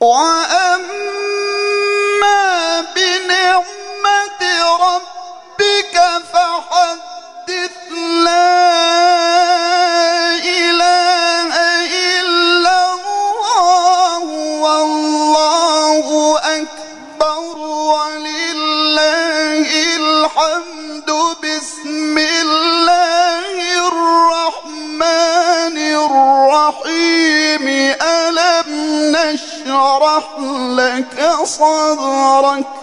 وأما بنعمة ربك فحدث. لا إله إلا الله والله أكبر ولله الحمد. بسم الله الرحمن الرحيم. ألم نشرح لك صدرك